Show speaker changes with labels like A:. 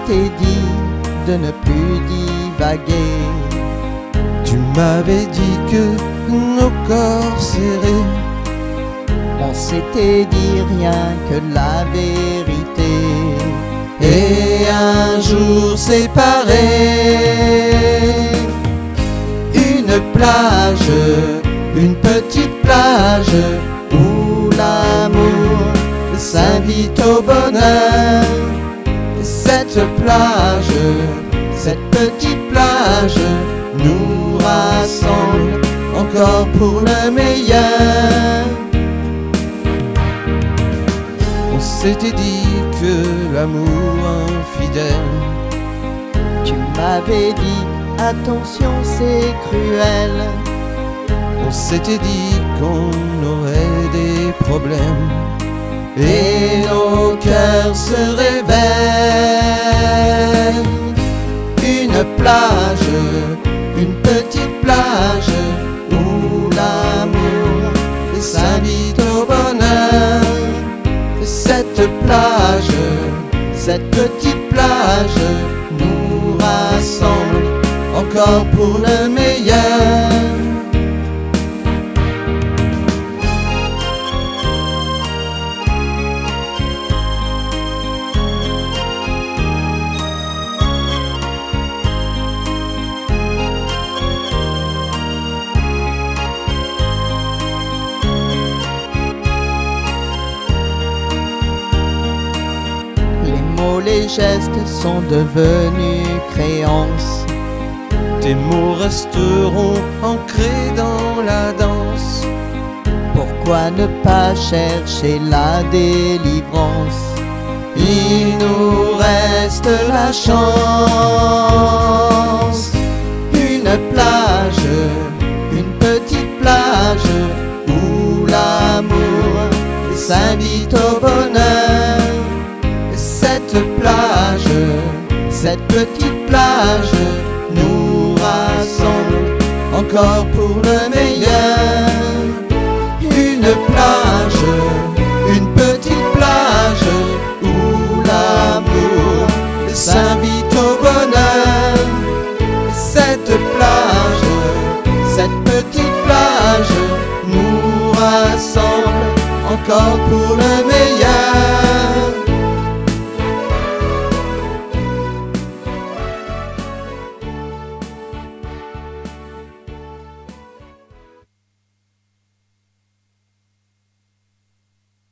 A: s'était dit de ne plus divaguer.
B: Tu m'avais dit que nos corps serrés,
A: on s'était dit rien que la vérité.
B: Et un jour séparés, une plage, une petite plage où l'amour s'invite au bonheur. Cette plage, cette petite plage nous rassemble encore pour le meilleur. On s'était dit que l'amour infidèle,
A: tu m'avais dit attention c'est cruel.
B: on s'était dit qu'on aurait des problèmes et nos cœurs se réveillent. Une plage, une petite plage où l'amour s'invite au bonheur. Cette plage, cette petite plage nous rassemble encore pour le meilleur.
A: Les gestes sont devenus créances.
B: Tes mots resteront ancrés dans la danse.
A: Pourquoi ne pas chercher la délivrance?
B: Il nous reste la chance. Une plage, une petite plage où l'amour s'invite au bonheur. Cette plage, cette petite plage nous rassemble encore pour le meilleur. Une plage, une petite plage où l'amour s'invite au bonheur. Cette plage, cette petite plage nous rassemble encore pour le meilleur.